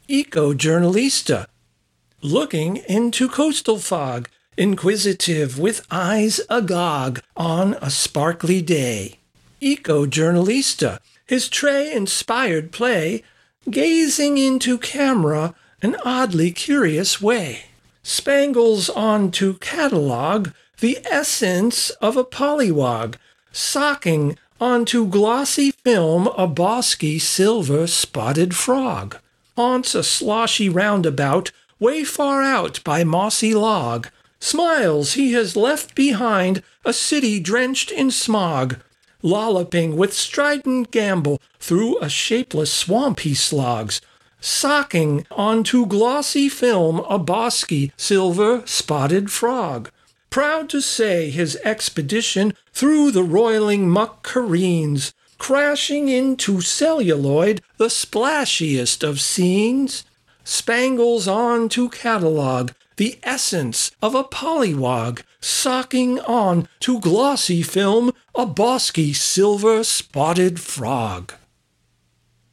Eco-journalista, looking into coastal fog, inquisitive with eyes agog on a sparkly day. Eco-journalista, his tray-inspired play, gazing into camera an oddly curious way. Spangles on to catalog the essence of a pollywog, socking onto glossy film a bosky silver-spotted frog. Haunts a sloshy roundabout way far out by mossy log. Smiles he has left behind a city drenched in smog. Lolloping with strident gambol through a shapeless swamp he slogs. Socking onto glossy film a bosky silver-spotted frog. Proud to say his expedition through the roiling muck careens, crashing into celluloid the splashiest of scenes. Spangles on to catalog the essence of a pollywog, socking on to glossy film a bosky silver-spotted frog.